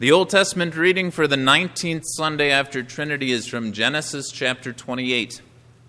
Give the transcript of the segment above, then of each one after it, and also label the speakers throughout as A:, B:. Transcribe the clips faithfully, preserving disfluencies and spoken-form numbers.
A: The Old Testament reading for the nineteenth Sunday after Trinity is from Genesis chapter twenty-eight.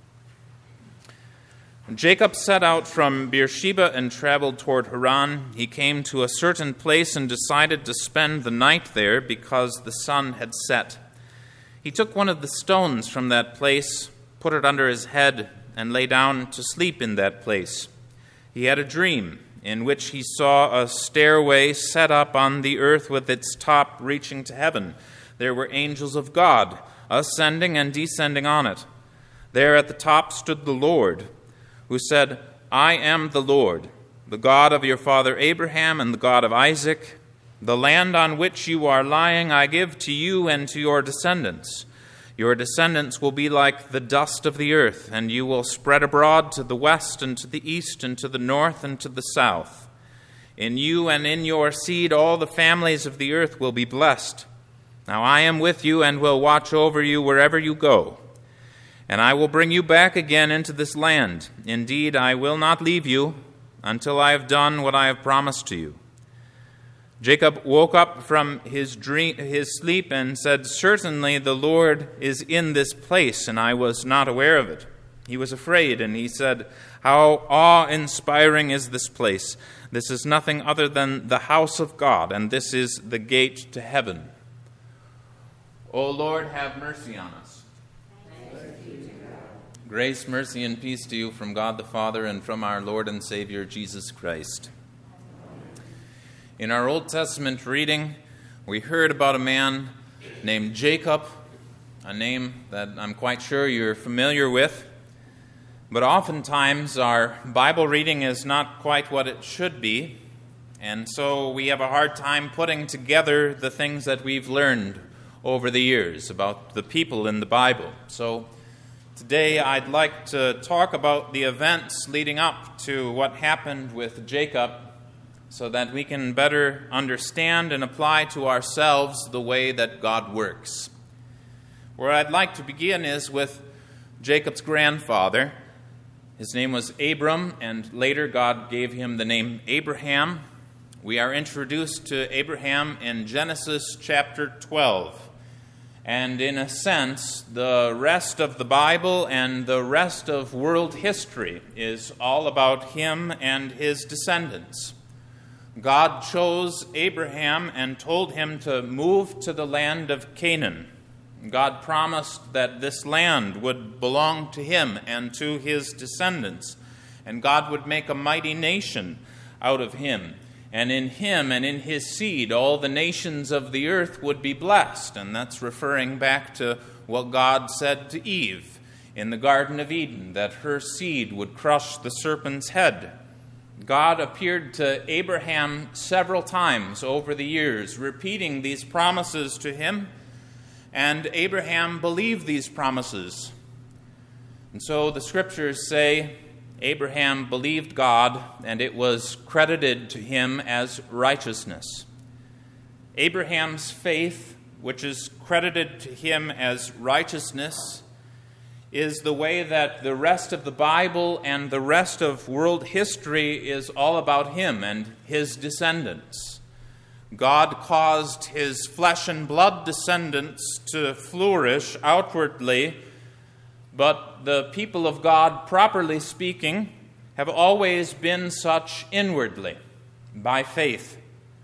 A: When Jacob set out from Beersheba and traveled toward Haran, he came to a certain place and decided to spend the night there because the sun had set. He took one of the stones from that place, put it under his head, and lay down to sleep in that place. He had a dream in which he saw a stairway set up on the earth with its top reaching to heaven. There were angels of God ascending and descending on it. There at the top stood the Lord, who said, "I am the Lord, the God of your father Abraham and the God of Isaac. The land on which you are lying I give to you and to your descendants. Your descendants will be like the dust of the earth, and you will spread abroad to the west and to the east and to the north and to the south. In you and in your seed all the families of the earth will be blessed. Now I am with you and will watch over you wherever you go. And I will bring you back again into this land. Indeed, I will not leave you until I have done what I have promised to you." Jacob woke up from his dream, his sleep and said, "Certainly the Lord is in this place, and I was not aware of it." He was afraid, and he said, "How awe-inspiring is this place! This is nothing other than the house of God, and this is the gate to heaven. O Lord, have mercy on us." Grace, mercy, and peace to you from God the Father and from our Lord and Savior Jesus Christ. In our Old Testament reading, we heard about a man named Jacob, a name that I'm quite sure you're familiar with. But oftentimes our Bible reading is not quite what it should be, and so we have a hard time putting together the things that we've learned over the years about the people in the Bible. So today I'd like to talk about the events leading up to what happened with Jacob, so that we can better understand and apply to ourselves the way that God works. Where I'd like to begin is with Jacob's grandfather. His name was Abram, and later God gave him the name Abraham. We are introduced to Abraham in Genesis chapter twelve. And in a sense, the rest of the Bible and the rest of world history is all about him and his descendants. God chose Abraham and told him to move to the land of Canaan. God promised that this land would belong to him and to his descendants, and God would make a mighty nation out of him. And in him and in his seed, all the nations of the earth would be blessed. And that's referring back to what God said to Eve in the Garden of Eden, that her seed would crush the serpent's head. God appeared to Abraham several times over the years, repeating these promises to him, and Abraham believed these promises. And so the scriptures say Abraham believed God, and it was credited to him as righteousness. Abraham's faith, which is credited to him as righteousness, is the way that the rest of the Bible and the rest of world history is all about him and his descendants. God caused his flesh and blood descendants to flourish outwardly, but the people of God, properly speaking, have always been such inwardly, by faith.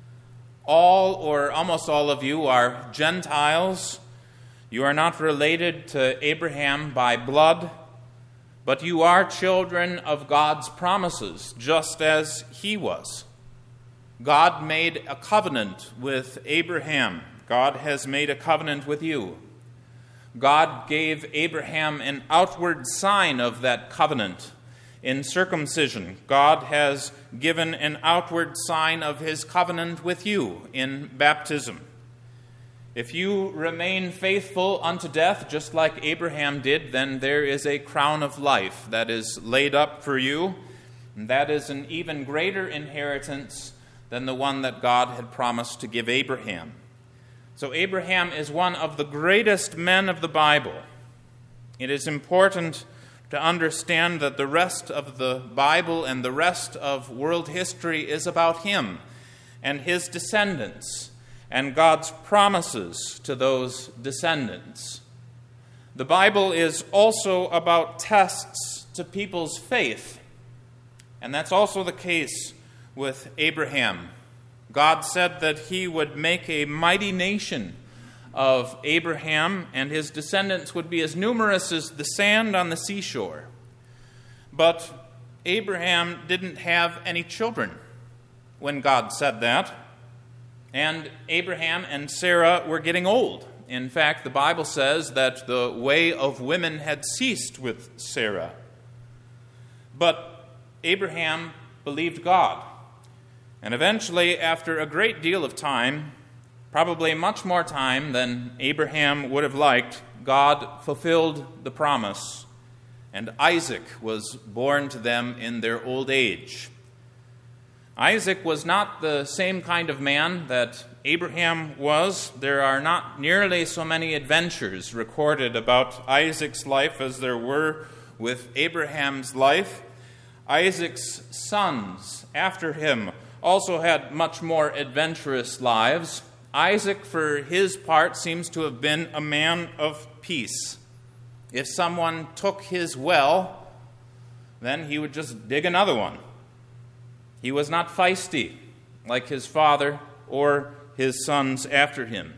A: All or almost all of you are Gentiles. You are not related to Abraham by blood, but you are children of God's promises, just as he was. God made a covenant with Abraham. God has made a covenant with you. God gave Abraham an outward sign of that covenant in circumcision. God has given an outward sign of his covenant with you in baptism. If you remain faithful unto death, just like Abraham did, then there is a crown of life that is laid up for you, and that is an even greater inheritance than the one that God had promised to give Abraham. So Abraham is one of the greatest men of the Bible. It is important to understand that the rest of the Bible and the rest of world history is about him and his descendants and God's promises to those descendants. The Bible is also about tests to people's faith, and that's also the case with Abraham. God said that he would make a mighty nation of Abraham, and his descendants would be as numerous as the sand on the seashore. But Abraham didn't have any children when God said that, and Abraham and Sarah were getting old. In fact, the Bible says that the way of women had ceased with Sarah. But Abraham believed God. And eventually, after a great deal of time, probably much more time than Abraham would have liked, God fulfilled the promise, and Isaac was born to them in their old age. Isaac was not the same kind of man that Abraham was. There are not nearly so many adventures recorded about Isaac's life as there were with Abraham's life. Isaac's sons after him also had much more adventurous lives. Isaac, for his part, seems to have been a man of peace. If someone took his well, then he would just dig another one. He was not feisty like his father or his sons after him.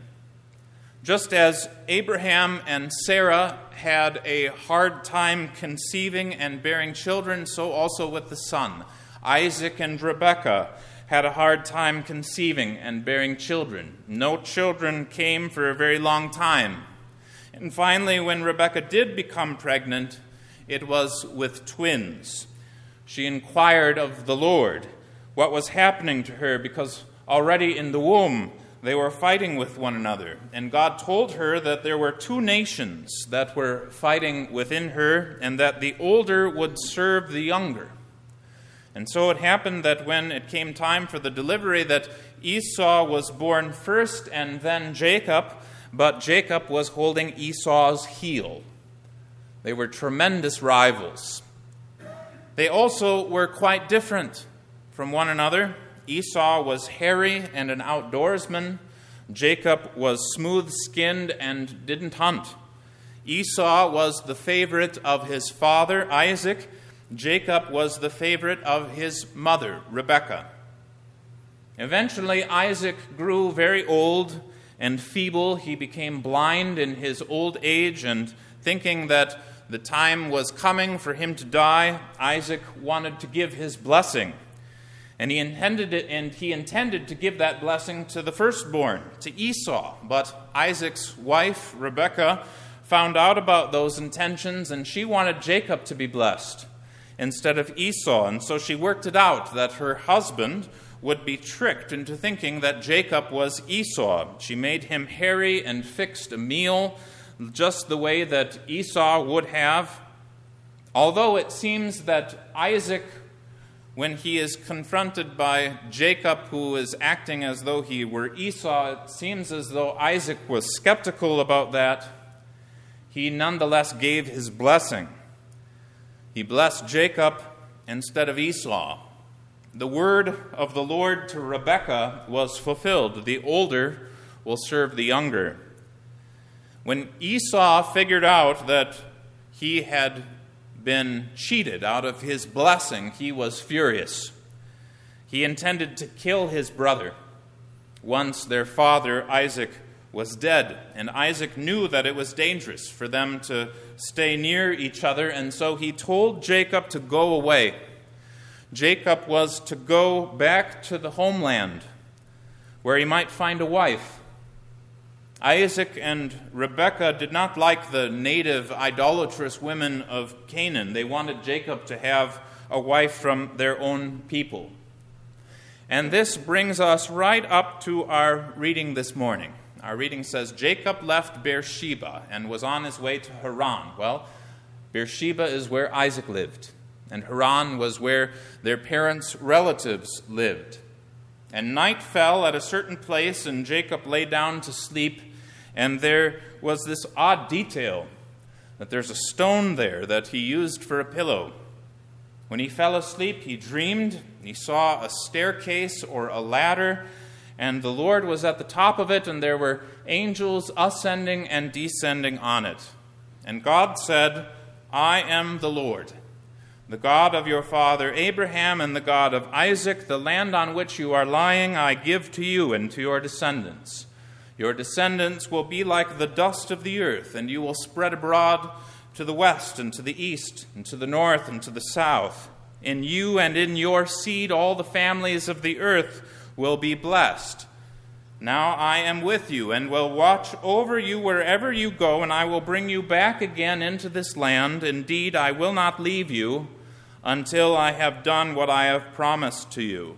A: Just as Abraham and Sarah had a hard time conceiving and bearing children, so also with the son. Isaac and Rebekah had a hard time conceiving and bearing children. No children came for a very long time. And finally, when Rebekah did become pregnant, it was with twins. She inquired of the Lord what was happening to her, because already in the womb they were fighting with one another. And God told her that there were two nations that were fighting within her, and that the older would serve the younger. And so it happened that when it came time for the delivery, that Esau was born first and then Jacob, but Jacob was holding Esau's heel. They were tremendous rivals. They also were quite different from one another. Esau was hairy and an outdoorsman. Jacob was smooth-skinned and didn't hunt. Esau was the favorite of his father, Isaac. Jacob was the favorite of his mother, Rebekah. Eventually, Isaac grew very old and feeble. He became blind in his old age, and thinking that the time was coming for him to die, Isaac wanted to give his blessing. And he intended it, and he intended to give that blessing to the firstborn, to Esau. But Isaac's wife, Rebekah, found out about those intentions, and she wanted Jacob to be blessed instead of Esau. And so she worked it out that her husband would be tricked into thinking that Jacob was Esau. She made him hairy and fixed a meal just the way that Esau would have. Although it seems that Isaac, when he is confronted by Jacob, who is acting as though he were Esau, it seems as though Isaac was skeptical about that. He nonetheless gave his blessing. He blessed Jacob instead of Esau. The word of the Lord to Rebekah was fulfilled. The older will serve the younger. When Esau figured out that he had been cheated out of his blessing, he was furious. He intended to kill his brother once their father Isaac was dead, and Isaac knew that it was dangerous for them to stay near each other, and so he told Jacob to go away. Jacob was to go back to the homeland where he might find a wife. Isaac and Rebekah did not like the native idolatrous women of Canaan. They wanted Jacob to have a wife from their own people. And this brings us right up to our reading this morning. Our reading says, Jacob left Beersheba and was on his way to Haran. Well, Beersheba is where Isaac lived, and Haran was where their parents' relatives lived. And night fell at a certain place, and Jacob lay down to sleep. And there was this odd detail, that there's a stone there that he used for a pillow. When he fell asleep, he dreamed, and he saw a staircase or a ladder, and the Lord was at the top of it, and there were angels ascending and descending on it. And God said, I am the Lord, the God of your father Abraham and the God of Isaac. The land on which you are lying I give to you and to your descendants. Your descendants will be like the dust of the earth, and you will spread abroad to the west and to the east and to the north and to the south. In you and in your seed all the families of the earth will be blessed. Now I am with you and will watch over you wherever you go, and I will bring you back again into this land. Indeed, I will not leave you until I have done what I have promised to you.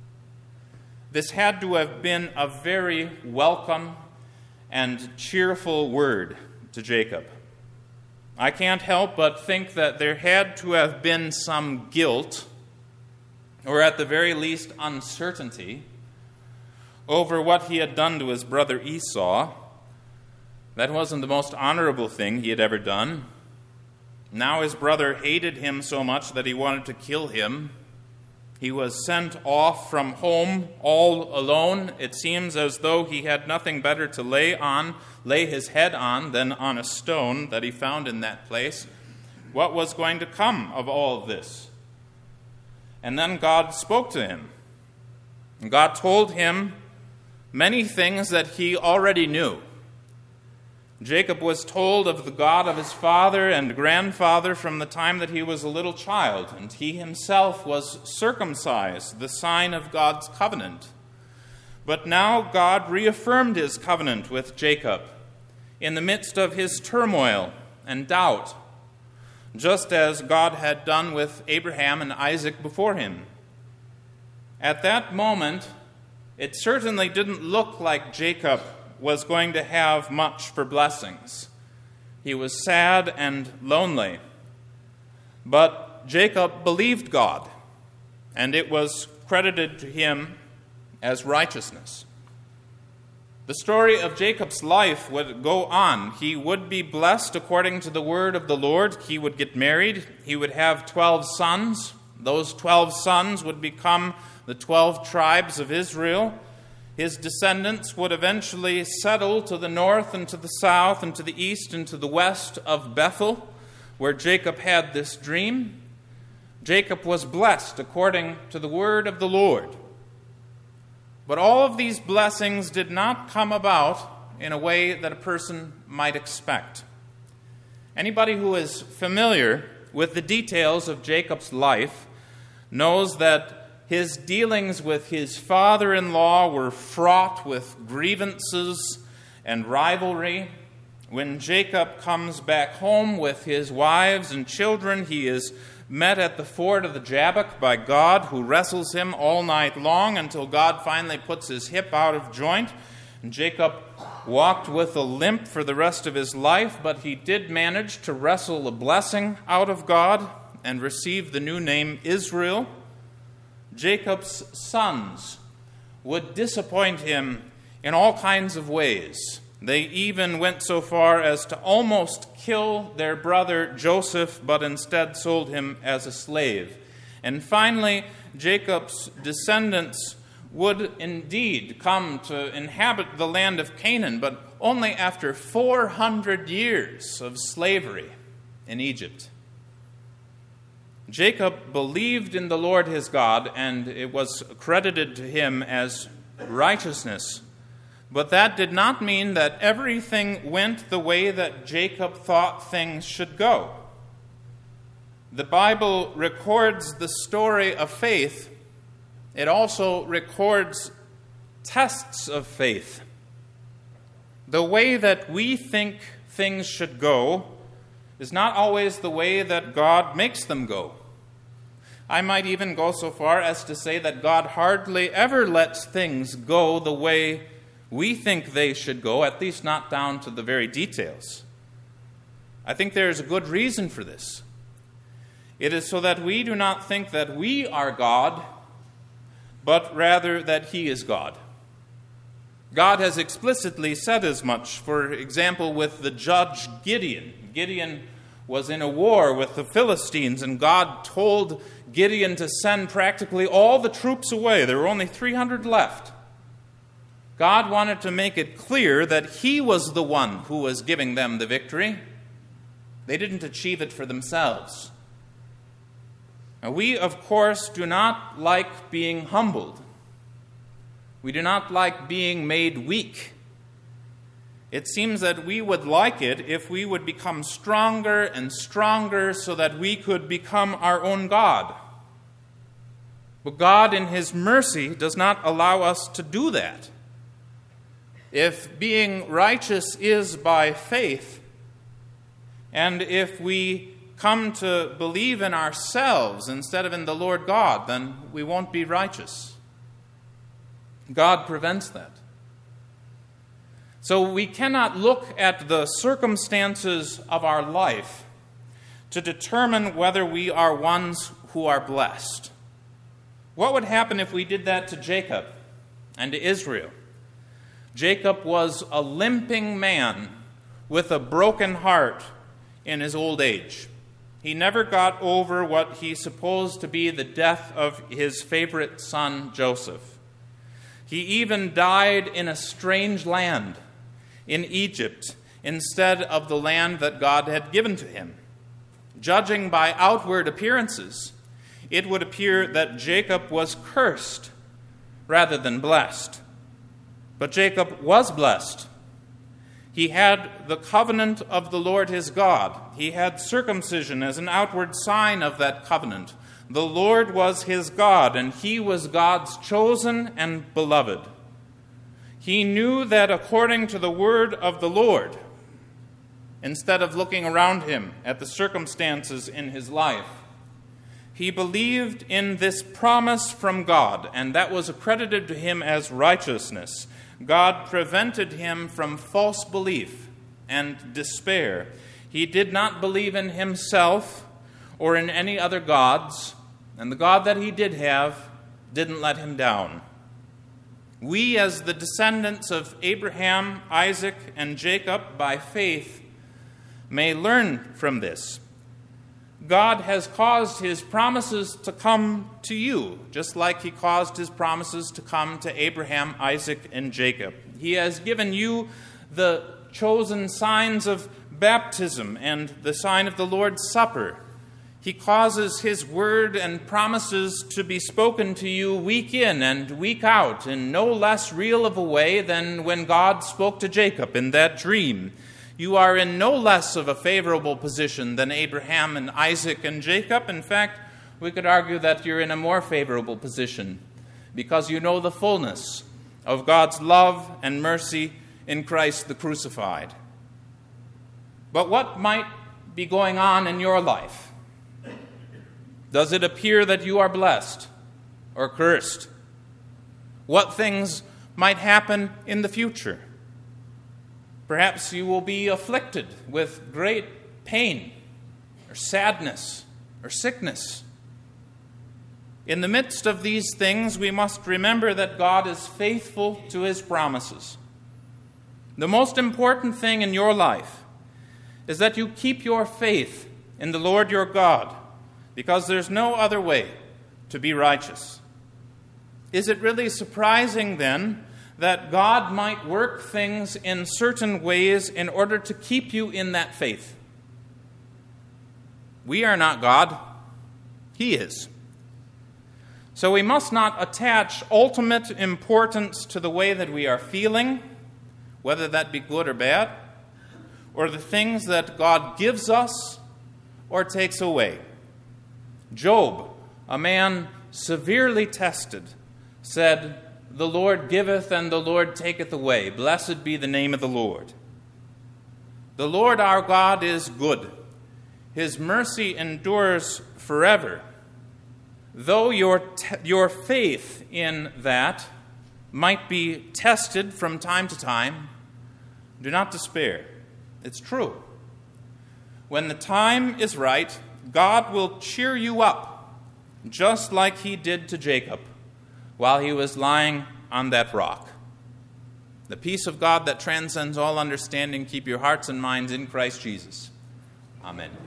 A: This had to have been a very welcome and cheerful word to Jacob. I can't help but think that there had to have been some guilt, or at the very least uncertainty, over what he had done to his brother Esau. That wasn't the most honorable thing he had ever done. Now his brother hated him so much that he wanted to kill him. He was sent off from home all alone. It seems as though he had nothing better to lay on, lay his head on than on a stone that he found in that place. What was going to come of all of this? And then God spoke to him. And God told him many things that he already knew. Jacob was told of the God of his father and grandfather from the time that he was a little child, and he himself was circumcised, the sign of God's covenant. But now God reaffirmed his covenant with Jacob in the midst of his turmoil and doubt, just as God had done with Abraham and Isaac before him. At that moment, it certainly didn't look like Jacob was going to have much for blessings. He was sad and lonely. But Jacob believed God, and it was credited to him as righteousness. The story of Jacob's life would go on. He would be blessed according to the word of the Lord. He would get married. He would have twelve sons. Those twelve sons would become the twelve tribes of Israel. His descendants would eventually settle to the north and to the south and to the east and to the west of Bethel, where Jacob had this dream. Jacob was blessed according to the word of the Lord. But all of these blessings did not come about in a way that a person might expect. Anybody who is familiar with the details of Jacob's life knows that his dealings with his father-in-law were fraught with grievances and rivalry. When Jacob comes back home with his wives and children, he is met at the ford of the Jabbok by God, who wrestles him all night long until God finally puts his hip out of joint. And Jacob walked with a limp for the rest of his life, but he did manage to wrestle a blessing out of God and receive the new name Israel. Jacob's sons would disappoint him in all kinds of ways. They even went so far as to almost kill their brother Joseph, but instead sold him as a slave. And finally, Jacob's descendants would indeed come to inhabit the land of Canaan, but only after four hundred years of slavery in Egypt. Jacob believed in the Lord his God, and it was credited to him as righteousness. But that did not mean that everything went the way that Jacob thought things should go. The Bible records the story of faith. It also records tests of faith. The way that we think things should go is not always the way that God makes them go. I might even go so far as to say that God hardly ever lets things go the way we think they should go, at least not down to the very details. I think there is a good reason for this. It is so that we do not think that we are God, but rather that He is God. God has explicitly said as much, for example, with the judge Gideon. Gideon was in a war with the Philistines, and God told Gideon to send practically all the troops away. There were only three hundred left. God wanted to make it clear that he was the one who was giving them the victory. They didn't achieve it for themselves. Now, we, of course, do not like being humbled. We do not like being made weak. It seems that we would like it if we would become stronger and stronger so that we could become our own God. But God, in his mercy, does not allow us to do that. If being righteous is by faith, and if we come to believe in ourselves instead of in the Lord God, then we won't be righteous. God prevents that. So we cannot look at the circumstances of our life to determine whether we are ones who are blessed. What would happen if we did that to Jacob and to Israel? Jacob was a limping man with a broken heart in his old age. He never got over what he supposed to be the death of his favorite son, Joseph. He even died in a strange land, in Egypt, instead of the land that God had given to him. Judging by outward appearances, it would appear that Jacob was cursed rather than blessed. But Jacob was blessed. He had the covenant of the Lord his God. He had circumcision as an outward sign of that covenant. The Lord was his God, and he was God's chosen and beloved. He knew that according to the word of the Lord, instead of looking around him at the circumstances in his life, he believed in this promise from God, and that was accredited to him as righteousness. God prevented him from false belief and despair. He did not believe in himself or in any other gods, and the God that he did have didn't let him down. We, as the descendants of Abraham, Isaac, and Jacob by faith, may learn from this. God has caused his promises to come to you, just like he caused his promises to come to Abraham, Isaac, and Jacob. He has given you the chosen signs of baptism and the sign of the Lord's Supper. He causes his word and promises to be spoken to you week in and week out in no less real of a way than when God spoke to Jacob in that dream. You are in no less of a favorable position than Abraham and Isaac and Jacob. In fact, we could argue that you're in a more favorable position because you know the fullness of God's love and mercy in Christ the crucified. But what might be going on in your life? Does it appear that you are blessed or cursed? What things might happen in the future? Perhaps you will be afflicted with great pain or sadness or sickness. In the midst of these things, we must remember that God is faithful to his promises. The most important thing in your life is that you keep your faith in the Lord your God, because there's no other way to be righteous. Is it really surprising, then, that God might work things in certain ways in order to keep you in that faith? We are not God. He is. So we must not attach ultimate importance to the way that we are feeling, whether that be good or bad, or the things that God gives us or takes away. Job, a man severely tested, said, "The Lord giveth and the Lord taketh away. Blessed be the name of the Lord." The Lord our God is good. His mercy endures forever. Though your, te- your faith in that might be tested from time to time, do not despair. It's true. When the time is right, God will cheer you up, just like he did to Jacob while he was lying on that rock. The peace of God that transcends all understanding, keep your hearts and minds in Christ Jesus. Amen.